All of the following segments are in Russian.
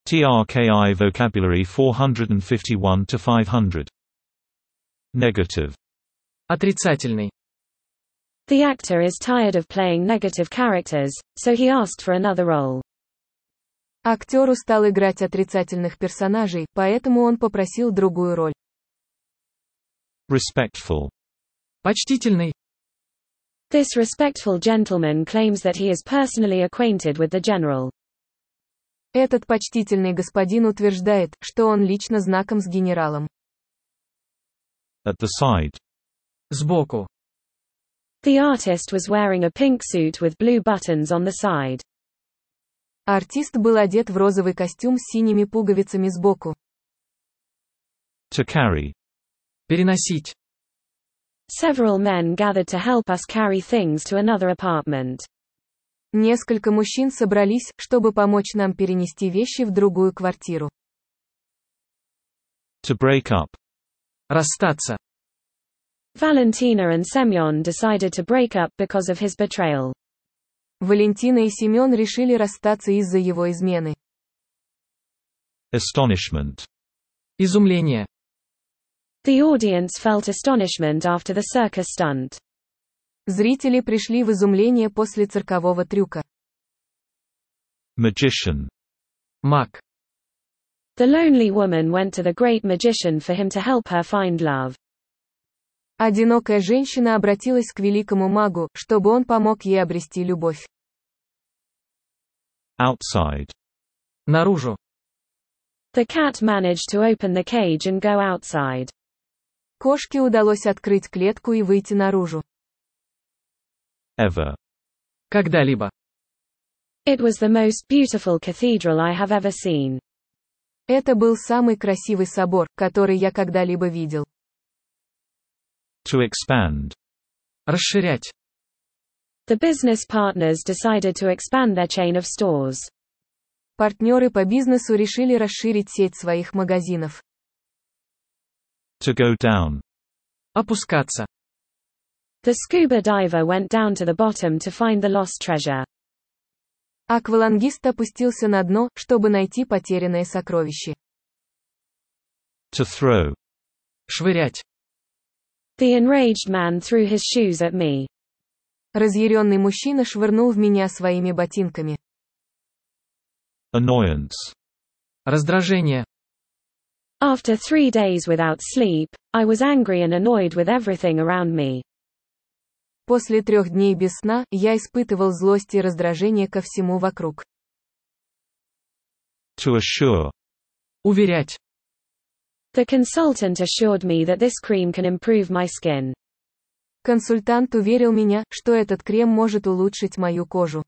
TRKI vocabulary 451 to 500. Negative. Отрицательный. The actor is tired of playing negative characters, so he asked for another role. Актер устал играть отрицательных персонажей, поэтому он попросил другую роль. Respectful. Почтительный. This respectful gentleman claims that he is personally acquainted with the general. Этот почтительный господин утверждает, что он лично знаком с генералом. At the side. Сбоку. The artist was wearing a pink suit with blue buttons on the side. Артист был одет в розовый костюм с синими пуговицами сбоку. To carry. Переносить. Several men gathered to help us carry things to another apartment. Несколько мужчин собрались, чтобы помочь нам перенести вещи в другую квартиру. To break up. Расстаться. Valentina and Semyon decided to break up because of his betrayal. Валентина и Семен решили расстаться из-за его измены. Astonishment. Изумление. The audience felt astonishment after the circus stunt. Зрители пришли в изумление после циркового трюка. Magician. Маг. The lonely woman went to the great magician for him to help her find love. Одинокая женщина обратилась к великому магу, чтобы он помог ей обрести любовь. Outside. Наружу. The cat managed to open the cage and go outside. Кошке удалось открыть клетку и выйти наружу. Ever. Когда-либо. It was the most beautiful cathedral I have ever seen. Это был самый красивый собор, который я когда-либо видел. To expand. Расширять. The business partners decided to expand their chain of stores. Партнеры по бизнесу решили расширить сеть своих магазинов. To go down. Опускаться. The scuba diver went down to the bottom to find the lost treasure. Аквалангист опустился на дно, чтобы найти потерянное сокровище. To throw. Швырять. The enraged man threw his shoes at me. Разъяренный мужчина швырнул в меня своими ботинками. Annoyance. Раздражение. After 3 days without sleep, I was angry and annoyed with everything around me. После 3 дней без сна, я испытывал злость и раздражение ко всему вокруг. To assure. Уверять. The consultant assured me that this cream can improve my skin. Консультант уверил меня, что этот крем может улучшить мою кожу.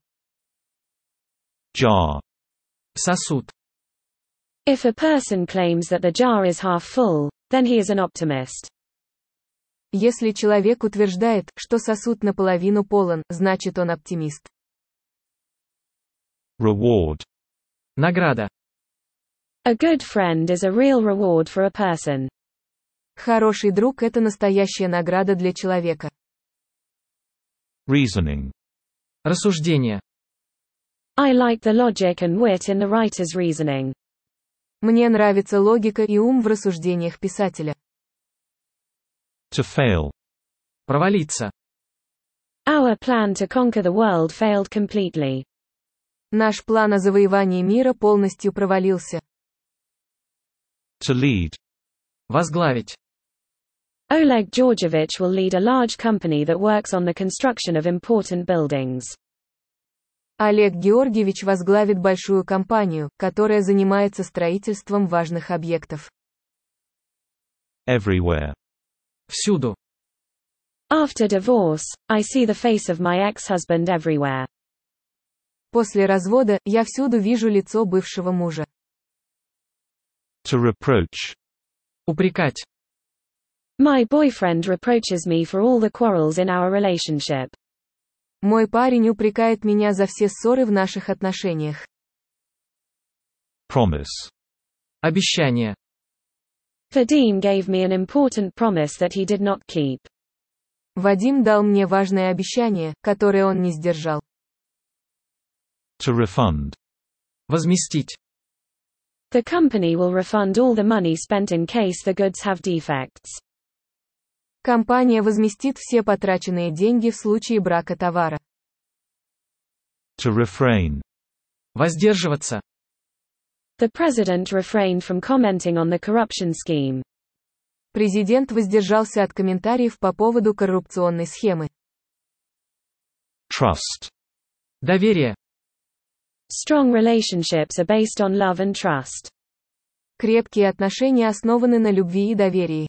Jar. Сосуд. If a person claims that the jar is half full, then he is an optimist. Если человек утверждает, что сосуд наполовину полон, значит он оптимист. Reward. Награда. A good friend is a real reward for a person. Хороший друг – это настоящая награда для человека. Reasoning. Рассуждение. I like the logic and wit in the writer's reasoning. Мне нравится логика и ум в рассуждениях писателя. To fail. Провалиться. Our plan to conquer the world failed completely. Наш план о завоевании мира полностью провалился. To lead. Возглавить. Oleg Georgievich will lead a large company that works on the construction of important buildings. Олег Георгиевич возглавит большую компанию, которая занимается строительством важных объектов. Everywhere. Всюду. After divorce, I see the face of my ex-husband everywhere. После развода, я всюду вижу лицо бывшего мужа. To reproach. Упрекать. My boyfriend reproaches me for all the quarrels in our relationship. Мой парень упрекает меня за все ссоры в наших отношениях. Promise. Обещание. Vadim gave me an important promise that he did not keep. Вадим дал мне важное обещание, которое он не сдержал. To refund. Возместить. The company will refund all the money spent in case the goods have defects. Компания возместит все потраченные деньги в случае брака товара. To refrain. Воздерживаться. The president refrained from commenting on the corruption scheme. Президент воздержался от комментариев по поводу коррупционной схемы. Trust. Доверие. Strong relationships are based on love and trust. Крепкие отношения основаны на любви и доверии.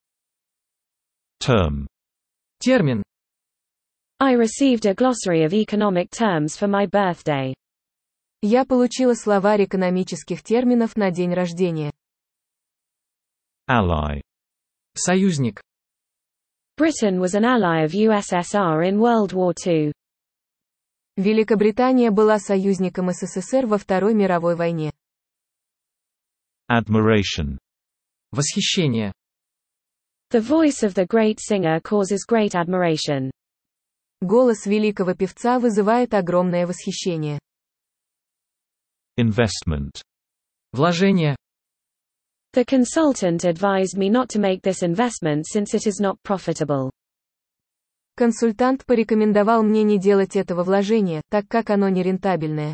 Term. Термин. I received a glossary of economic terms for my birthday. Я получила словарь экономических терминов на день рождения. Ally. Союзник. Britain was an ally of USSR in World War II. Великобритания была союзником СССР во Второй мировой войне. Admiration. Восхищение. The voice of the great singer causes great admiration. Голос великого певца вызывает огромное восхищение. Investment. Вложение. The consultant advised me not to make this investment since it is not profitable. Консультант порекомендовал мне не делать этого вложения, так как оно не рентабельное.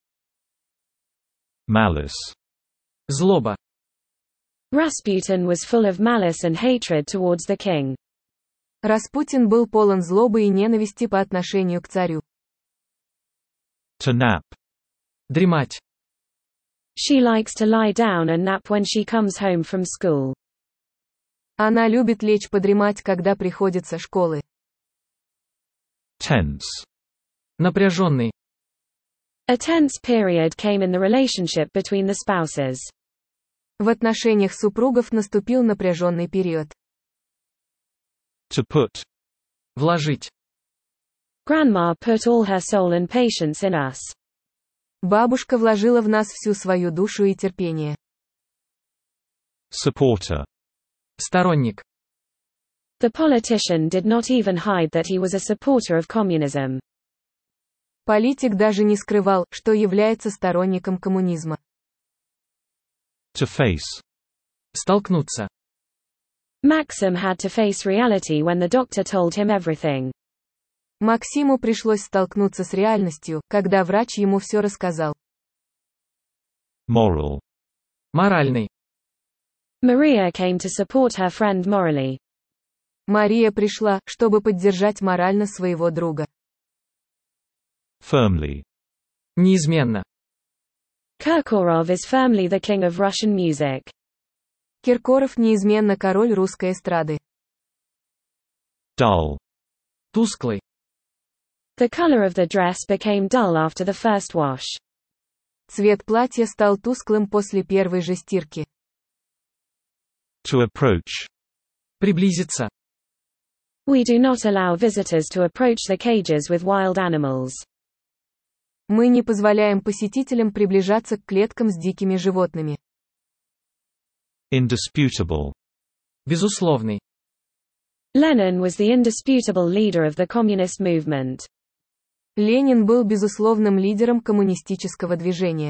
Malice. Злоба. Rasputin was full of malice and hatred towards the king. Распутин был полон злобы и ненависти по отношению к царю. To nap. Дремать. She likes to lie down and nap when she comes home from school. Она любит лечь подремать, когда приходит со школы. Tense. Напряженный. A tense period came in the relationship between the spouses. В отношениях супругов наступил напряженный период. To put. Вложить. Grandma put all her soul and patience in us. Бабушка вложила в нас всю свою душу и терпение. Supporter. Сторонник. The politician did not even hide that he was a supporter of communism. Политик даже не скрывал, что является сторонником коммунизма. To face. Столкнуться. Maxim had to face reality when the doctor told him everything. Максиму пришлось столкнуться с реальностью, когда врач ему все рассказал. Moral. Моральный. Maria came to support her friend morally. Мария пришла, чтобы поддержать морально своего друга. Firmly. Неизменно. Kirkorov is firmly the king of Russian music. Киркоров неизменно король русской эстрады. Dull. Тусклый. The color of the dress became dull after the first wash. Цвет платья стал тусклым после первой же стирки. To approach. Приблизиться. We do not allow visitors to approach the cages with wild animals. Мы не позволяем посетителям приближаться к клеткам с дикими животными. Indisputable. Безусловный. Lenin was the indisputable leader of the communist movement. Ленин был безусловным лидером коммунистического движения.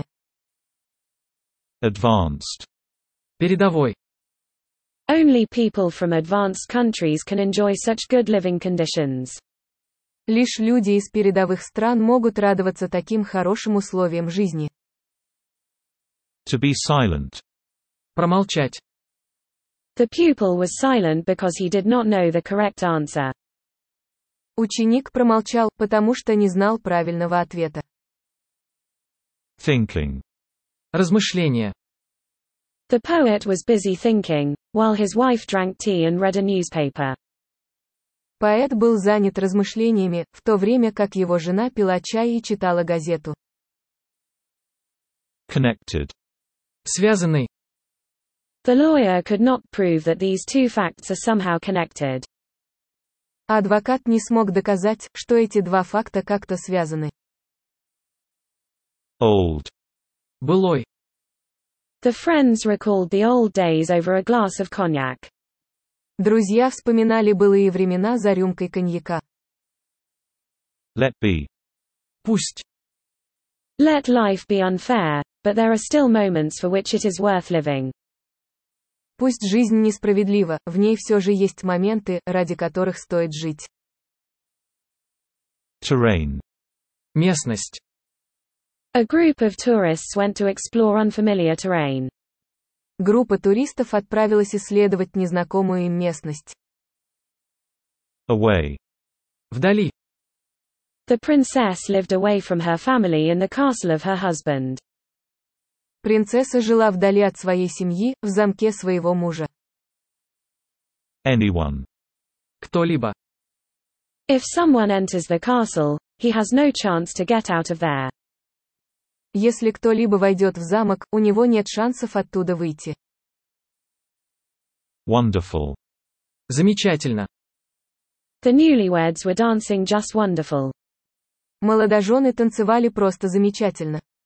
Advanced. Передовой. Only people from advanced countries can enjoy such good living conditions. Лишь люди из передовых стран могут радоваться таким хорошим условиям жизни. To be silent. Промолчать. The pupil was silent because he did not know the correct answer. Ученик промолчал, потому что не знал правильного ответа. Thinking. Размышление. The poet was busy thinking, while his wife drank tea and read a newspaper. Поэт был занят размышлениями, в то время как его жена пила чай и читала газету. Connected. Связанный. The lawyer could not prove that these two facts are somehow connected. Адвокат не смог доказать, что эти два факта как-то связаны. Old. Былой. The friends recalled the old days over a glass of cognac. Друзья вспоминали былые времена за рюмкой коньяка. Let be. Пусть. Let life be unfair, but there are still moments for which it is worth living. Пусть жизнь несправедлива, в ней все же есть моменты, ради которых стоит жить. Terrain. Местность. A group of tourists went to explore unfamiliar terrain. Группа туристов отправилась исследовать незнакомую им местность. Away. Вдали. The princess lived away from her family in the castle of her husband. Принцесса жила вдали от своей семьи, в замке своего мужа. Anyone. Кто-либо. If someone enters the castle, he has no chance to get out of there. Если кто-либо войдет в замок, у него нет шансов оттуда выйти. Wonderful. Замечательно. The newlyweds were dancing just wonderful. Молодожены танцевали просто замечательно.